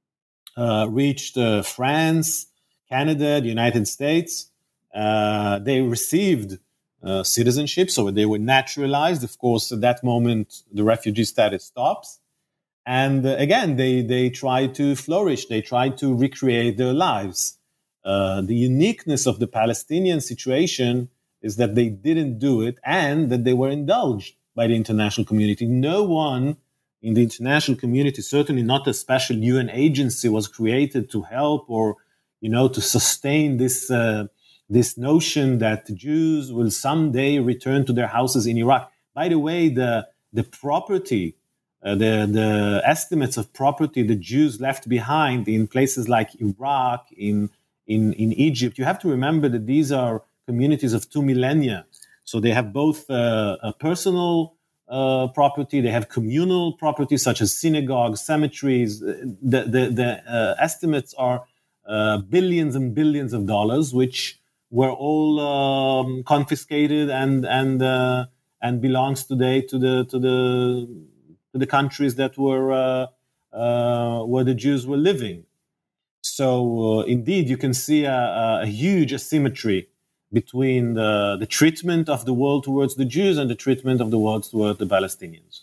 uh, reached uh, France, Canada, the United States. Uh, they received uh, citizenship, so they were naturalized. Of course, at that moment, the refugee status stops. And uh, again, they they try to flourish. They try to recreate their lives. Uh, the uniqueness of the Palestinian situation is that they didn't do it and that they were indulged by the international community. No one in the international community, certainly not a special U N agency, was created to help or, you know, to sustain this uh, this notion that Jews will someday return to their houses in Iraq. By the way, the the property, uh, the the estimates of property the Jews left behind in places like Iraq, in in in Egypt, you have to remember that these are communities of two millennia. So they have both uh, a personal uh, property, they have communal property such as synagogues, cemeteries. The the, the uh, estimates are uh, billions and billions of dollars, which were all um, confiscated and and uh, and belongs today to the to the to the countries that were uh, uh, where the Jews were living. So uh, indeed, you can see a, a huge asymmetry between the, the treatment of the world towards the Jews and the treatment of the world towards the Palestinians.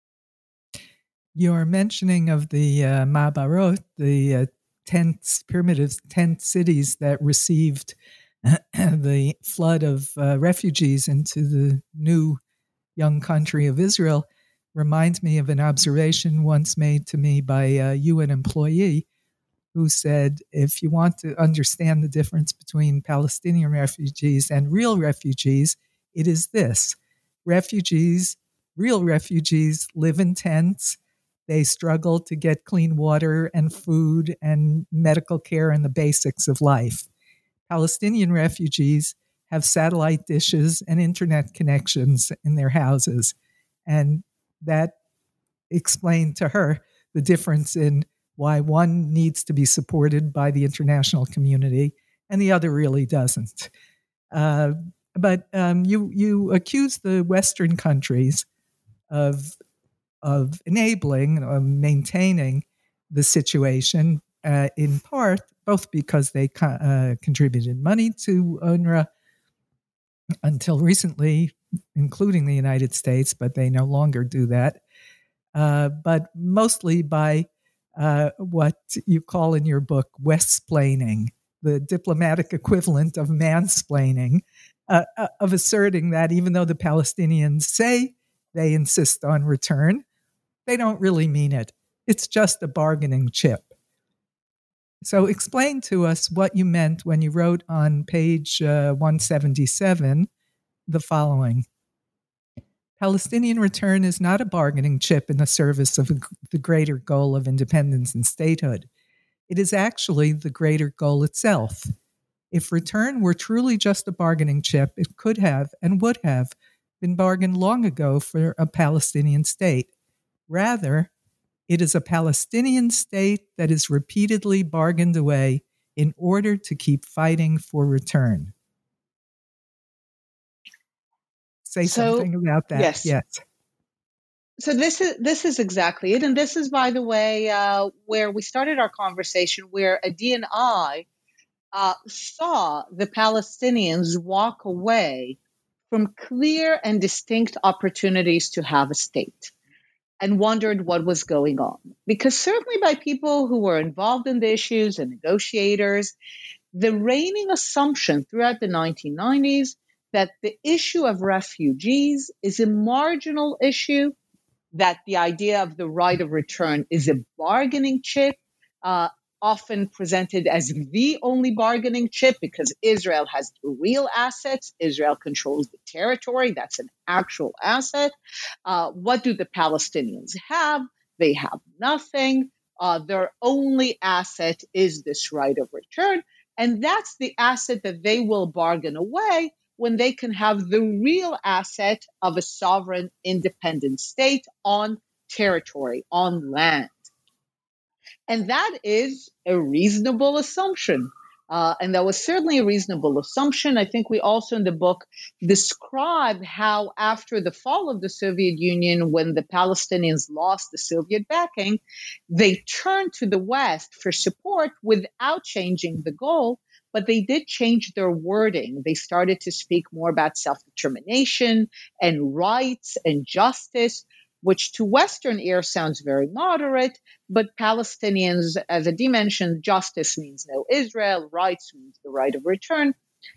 Your mentioning of the uh, Ma'abarot, the uh, tent, primitive tent cities that received the flood of uh, refugees into the new young country of Israel, reminds me of an observation once made to me by a U N employee who said, if you want to understand the difference between Palestinian refugees and real refugees, it is this. Refugees, real refugees, live in tents. They struggle to get clean water and food and medical care and the basics of life. Palestinian refugees have satellite dishes and internet connections in their houses. And that explained to her the difference in why one needs to be supported by the international community and the other really doesn't. Uh, but um, you you accuse the Western countries of of enabling, of maintaining the situation, uh, in part, both because they co- uh, contributed money to UNRWA until recently, including the United States, but they no longer do that, uh, but mostly by uh, what you call in your book Westsplaining, the diplomatic equivalent of mansplaining, uh, uh, of asserting that even though the Palestinians say they insist on return, they don't really mean it. It's just a bargaining chip. So explain to us what you meant when you wrote on page uh, one seventy-seven the following. Palestinian return is not a bargaining chip in the service of the greater goal of independence and statehood. It is actually the greater goal itself. If return were truly just a bargaining chip, it could have and would have been bargained long ago for a Palestinian state. Rather, it is a Palestinian state that is repeatedly bargained away in order to keep fighting for return. Say So, something about that. yes. Yes. So this is this is exactly it, and this is, by the way, uh, where we started our conversation, where Adi and I uh, saw the Palestinians walk away from clear and distinct opportunities to have a state, and wondered what was going on. Because certainly by people who were involved in the issues and negotiators, the reigning assumption throughout the nineteen nineties that the issue of refugees is a marginal issue, that the idea of the right of return is a bargaining chip, uh, often presented as the only bargaining chip because Israel has real assets. Israel controls the territory. That's an actual asset. Uh, what do the Palestinians have? They have nothing. Uh, their only asset is this right of return. And that's the asset that they will bargain away when they can have the real asset of a sovereign independent state on territory, on land. And that is a reasonable assumption. Uh, and that was certainly a reasonable assumption. I think we also in the book describe how after the fall of the Soviet Union, when the Palestinians lost the Soviet backing, they turned to the West for support without changing the goal. But they did change their wording. They started to speak more about self-determination and rights and justice, which to Western ear sounds very moderate, but Palestinians, as Adi mentioned, justice means no Israel, rights means the right of return.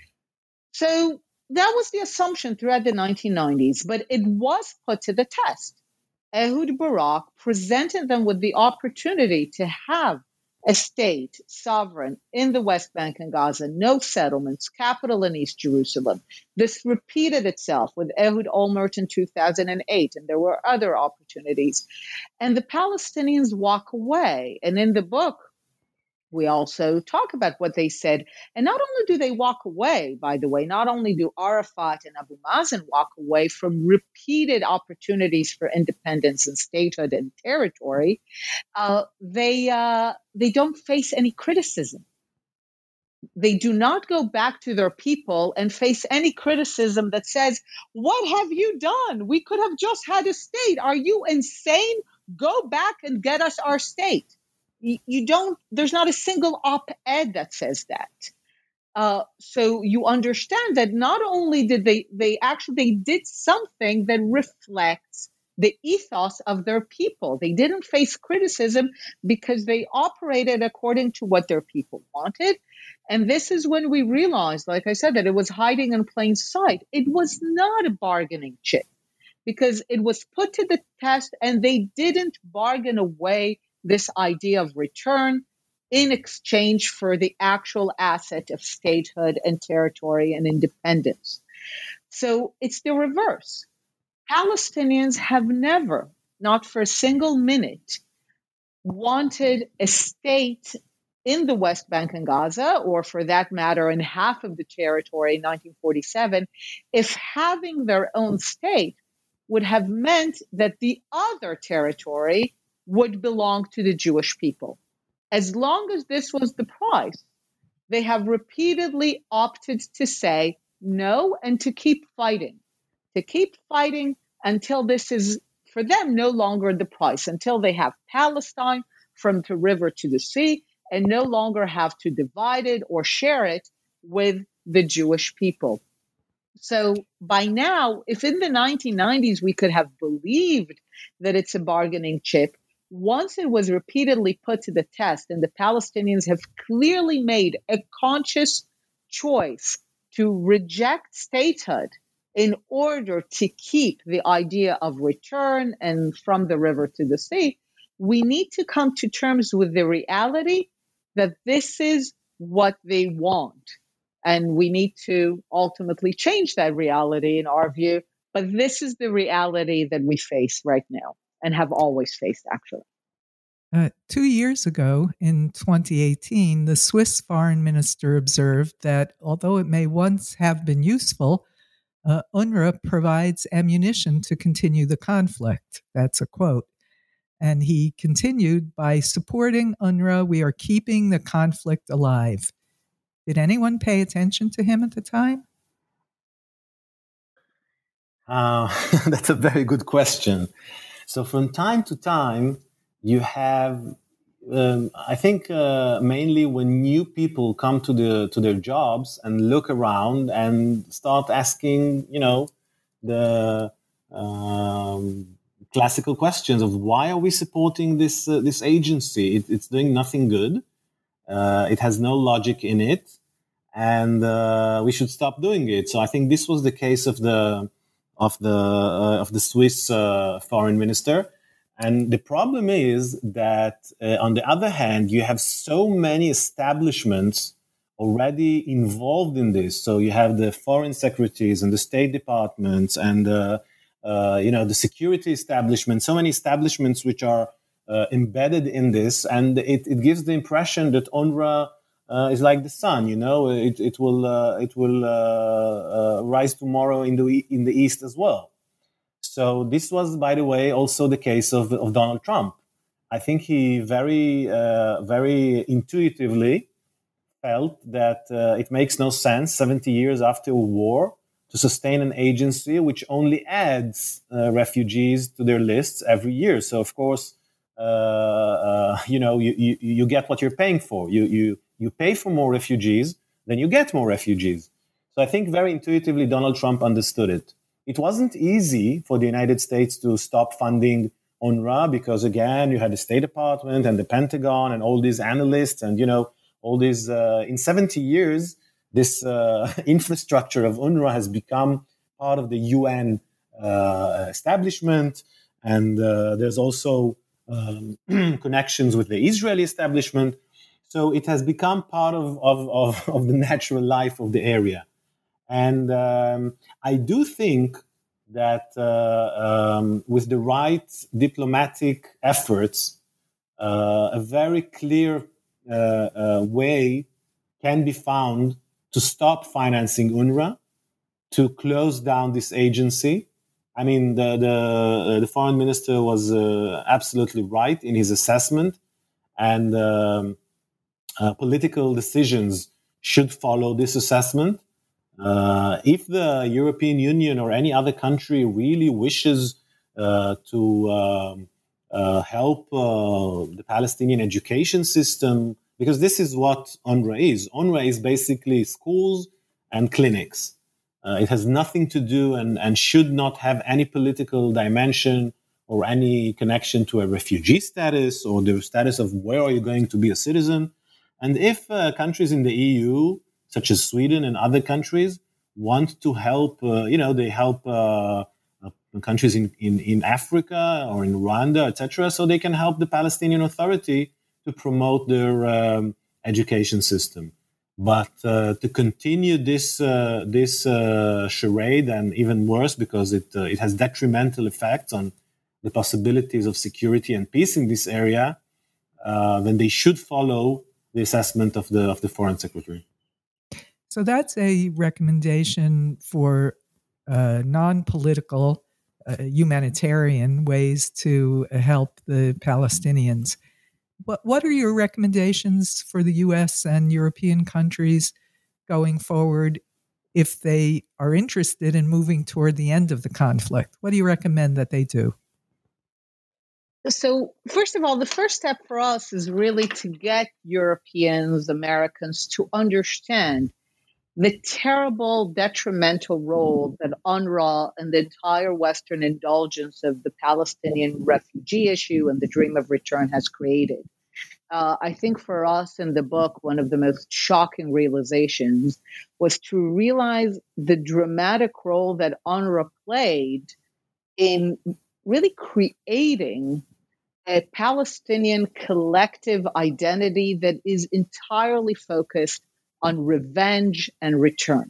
So that was the assumption throughout the nineteen nineties, but it was put to the test. Ehud Barak presented them with the opportunity to have a state, sovereign, in the West Bank and Gaza, no settlements, capital in East Jerusalem. This repeated itself with Ehud Olmert in two thousand eight, and there were other opportunities. And the Palestinians walk away. And in the book, we also talk about what they said. And not only do they walk away, by the way, not only do Arafat and Abu Mazen walk away from repeated opportunities for independence and statehood and territory, uh, they uh, they don't face any criticism. They do not go back to their people and face any criticism that says, what have you done? We could have just had a state. Are you insane? Go back and get us our state. You don't, there's not a single op-ed that says that. Uh, so you understand that not only did they, they actually, they did something that reflects the ethos of their people. They didn't face criticism because they operated according to what their people wanted. And this is when we realized, like I said, that it was hiding in plain sight. It was not a bargaining chip. because it was put to the test and they didn't bargain away this idea of return in exchange for the actual asset of statehood and territory and independence. So it's the reverse. Palestinians have never, not for a single minute, wanted a state in the West Bank and Gaza, or for that matter, in half of the territory in nineteen forty-seven, if having their own state would have meant that the other territory would belong to the Jewish people. As long as this was the price, they have repeatedly opted to say no and to keep fighting, to keep fighting until this is, for them, no longer the price, until they have Palestine from the river to the sea and no longer have to divide it or share it with the Jewish people. So by now, if in the nineteen nineties we could have believed that it's a bargaining chip, once it was repeatedly put to the test and the Palestinians have clearly made a conscious choice to reject statehood in order to keep the idea of return and from the river to the sea, we need to come to terms with the reality that this is what they want. And we need to ultimately change that reality in our view. But this is the reality that we face right now and have always faced, actually. Uh, two years ago, in twenty eighteen, the Swiss foreign minister observed that although it may once have been useful, uh, UNRWA provides ammunition to continue the conflict. That's a quote. And he continued, by supporting UNRWA, we are keeping the conflict alive. Did anyone pay attention to him at the time? Uh, that's a very good question. So from time to time, you have, um, I think, uh, mainly when new people come to the to their jobs and look around and start asking, you know, the um, classical questions of why are we supporting this uh, this agency? It, it's doing nothing good. Uh, it has no logic in it, and uh, we should stop doing it. So I think this was the case of the of the uh, of the Swiss uh, foreign minister. And the problem is that, uh, on the other hand, you have so many establishments already involved in this. So you have the foreign secretaries and the State departments and uh, uh, you know the security establishments. So many establishments which are uh, embedded in this, and it, it gives the impression that UNRWA uh, is like the sun. You know, it it will uh, it will uh, uh, rise tomorrow in the in the east as well. So this was, by the way, also the case of, of Donald Trump. I think he very, uh, very intuitively felt that uh, it makes no sense seventy years after a war to sustain an agency which only adds uh, refugees to their lists every year. So, of course, uh, uh, you know, you, you, you get what you're paying for. You, you, you pay for more refugees, then you get more refugees. So I think very intuitively Donald Trump understood it. It wasn't easy for the United States to stop funding UNRWA because, again, you had the State Department and the Pentagon and all these analysts and, you know, all these, uh, in seventy years, this uh, infrastructure of UNRWA has become part of the U N uh, establishment. And uh, there's also um, connections with the Israeli establishment. So it has become part of, of, of, of the natural life of the area. And um, I do think that uh, um, with the right diplomatic efforts, uh, a very clear uh, uh, way can be found to stop financing UNRWA, to close down this agency. I mean, the the, uh, the foreign minister was uh, absolutely right in his assessment, and um, uh, political decisions should follow this assessment. Uh, if the European Union or any other country really wishes uh, to um, uh, help uh, the Palestinian education system, because this is what UNRWA is. UNRWA is basically schools and clinics. Uh, it has nothing to do and, and should not have any political dimension or any connection to a refugee status or the status of where are you going to be a citizen. And if uh, countries in the E U such as Sweden and other countries, want to help, uh, you know, they help uh, in countries in, in, in Africa or in Rwanda, et cetera, so they can help the Palestinian Authority to promote their um, education system. But uh, to continue this uh, this uh, charade, and even worse, because it uh, it has detrimental effects on the possibilities of security and peace in this area, uh, then they should follow the assessment of the of the Foreign Secretary. So that's a recommendation for uh, non-political, uh, humanitarian ways to help the Palestinians. What what are your recommendations for the U S and European countries going forward if they are interested in moving toward the end of the conflict? What do you recommend that they do? So, first of all, the first step for us is really to get Europeans, Americans to understand the terrible, detrimental role that UNRWA and the entire Western indulgence of the Palestinian refugee issue and the dream of return has created. Uh, I think for us in the book, one of the most shocking realizations was to realize the dramatic role that UNRWA played in really creating a Palestinian collective identity that is entirely focused on revenge and return.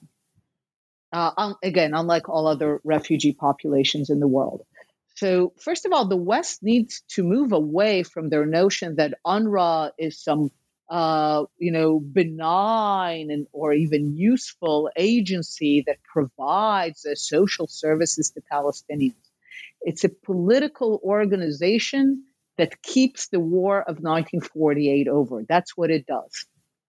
Uh, um, again, unlike all other refugee populations in the world. So, first of all, the West needs to move away from their notion that UNRWA is some, uh, you know, benign and or even useful agency that provides uh, social services to Palestinians. It's a political organization that keeps the war of nineteen forty-eight over. That's what it does.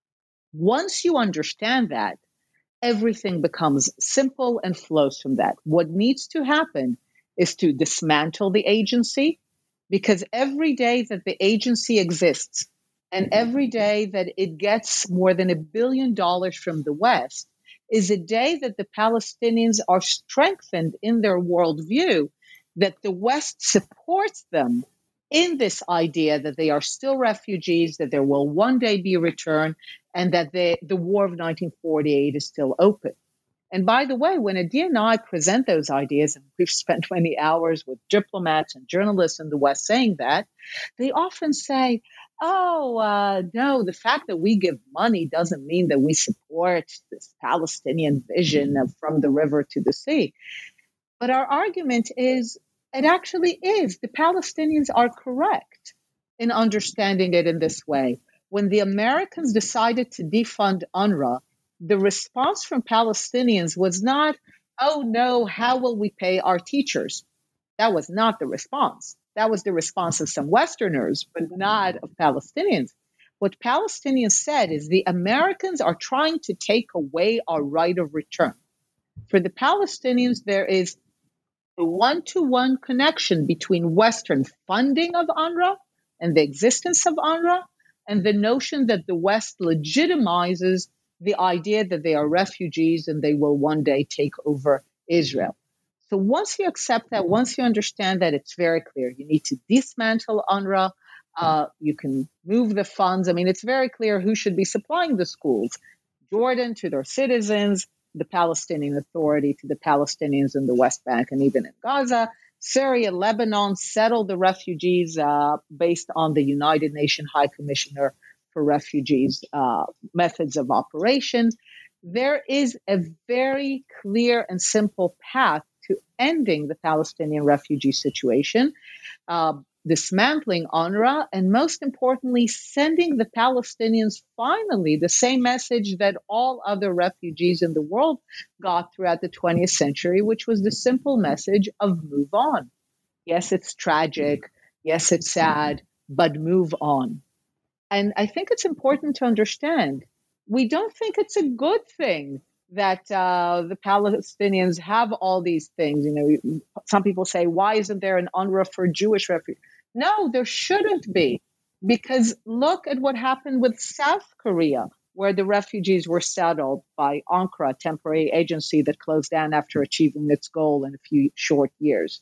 Once you understand that, everything becomes simple and flows from that. What needs to happen is to dismantle the agency, because every day that the agency exists and every day that it gets more than a billion dollars from the West is a day that the Palestinians are strengthened in their worldview, that the West supports them in this idea that they are still refugees, that there will one day be a return, and that they, the war of nineteen forty-eight is still open. And by the way, when Adi and I present those ideas, and we've spent many hours with diplomats and journalists in the West saying that, they often say, oh, uh, no, the fact that we give money doesn't mean that we support this Palestinian vision of from the river to the sea. But our argument is, it actually is. The Palestinians are correct in understanding it in this way. When the Americans decided to defund UNRWA, the response from Palestinians was not, oh no, how will we pay our teachers? That was not the response. That was the response of some Westerners, but not of Palestinians. What Palestinians said is the Americans are trying to take away our right of return. For the Palestinians, there is a one-to-one connection between Western funding of UNRWA and the existence of UNRWA and the notion that the West legitimizes the idea that they are refugees and they will one day take over Israel. So once you accept that, once you understand that, it's very clear. You need to dismantle UNRWA. Uh, you can move the funds. I mean, it's very clear who should be supplying the schools. Jordan to their citizens, the Palestinian Authority to the Palestinians in the West Bank and even in Gaza. Syria, Lebanon settled the refugees uh, based on the United Nations High Commissioner for Refugees uh, methods of operation. There is a very clear and simple path to ending the Palestinian refugee situation, uh, dismantling UNRWA, and most importantly, sending the Palestinians finally the same message that all other refugees in the world got throughout the twentieth century, which was the simple message of move on. Yes, it's tragic. Yes, it's sad, but move on. And I think it's important to understand, we don't think it's a good thing that uh, the Palestinians have all these things. You know, some people say, why isn't there an UNRWA for Jewish refugees? No, there shouldn't be, because look at what happened with South Korea, where the refugees were settled by UNRWA, a temporary agency that closed down after achieving its goal in a few short years.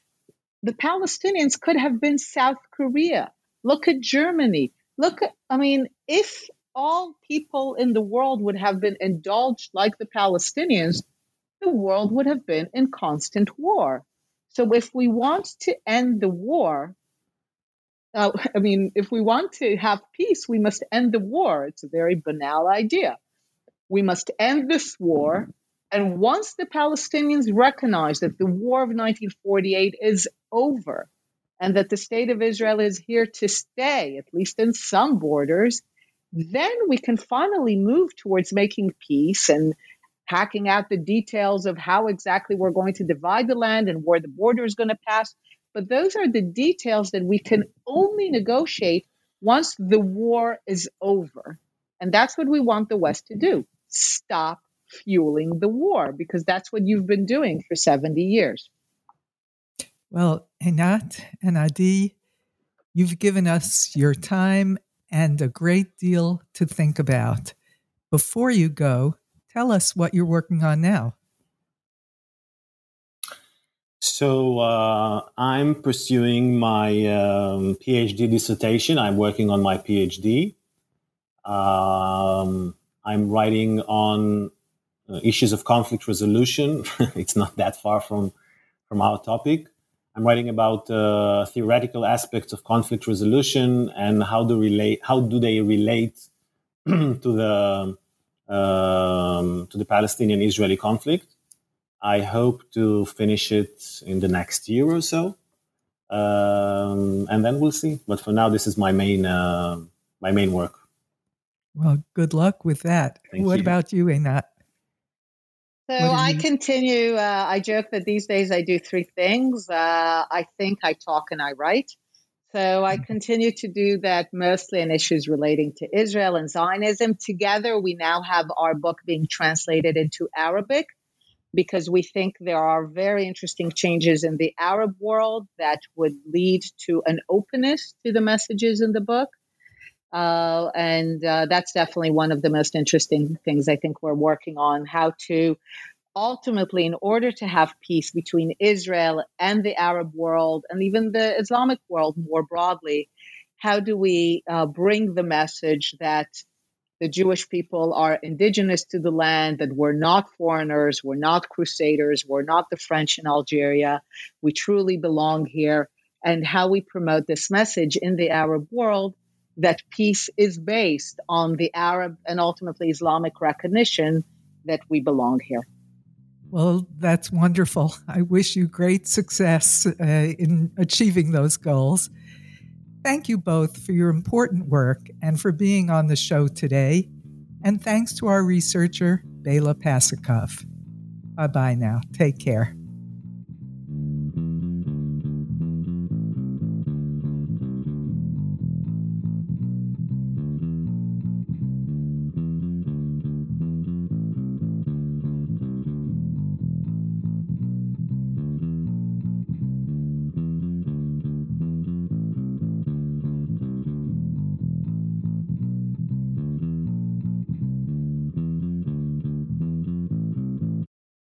The Palestinians could have been South Korea. Look at Germany. Look at, I mean, if all people in the world would have been indulged like the Palestinians, the world would have been in constant war. So if we want to end the war, uh, I mean, if we want to have peace, we must end the war. It's a very banal idea. We must end this war. And once the Palestinians recognize that the war of nineteen forty-eight is over and that the state of Israel is here to stay, at least in some borders, then we can finally move towards making peace and hacking out the details of how exactly we're going to divide the land and where the border is going to pass. But those are the details that we can only negotiate once the war is over. And that's what we want the West to do. Stop fueling the war, because that's what you've been doing for seventy years. Well, Einat and Adi, you've given us your time and a great deal to think about. Before you go, tell us what you're working on now. So uh, I'm pursuing my um, PhD dissertation. I'm working on my PhD. Um, I'm writing on uh, issues of conflict resolution. It's not that far from, from our topic. I'm writing about uh, theoretical aspects of conflict resolution and how do relate how do they relate to the um, to the Palestinian-Israeli conflict. I hope to finish it in the next year or so, um, and then we'll see. But for now, this is my main uh, my main work. Well, good luck with that. Thank what you. about you, Einat? So What do I you- continue. Uh, I joke that these days I do three things. Uh, I think, I talk, and I write. So I continue to do that mostly on issues relating to Israel and Zionism. Together, we now have our book being translated into Arabic because we think there are very interesting changes in the Arab world that would lead to an openness to the messages in the book. Uh, and uh, that's definitely one of the most interesting things I think we're working on, how to ultimately, in order to have peace between Israel and the Arab world and even the Islamic world more broadly, how do we uh, bring the message that the Jewish people are indigenous to the land, that we're not foreigners, we're not crusaders, we're not the French in Algeria, we truly belong here, and how we promote this message in the Arab world that peace is based on the Arab and ultimately Islamic recognition that we belong here. Well, that's wonderful. I wish you great success uh, in achieving those goals. Thank you both for your important work and for being on the show today. And thanks to our researcher, Bela Pasikov. Bye-bye now. Take care.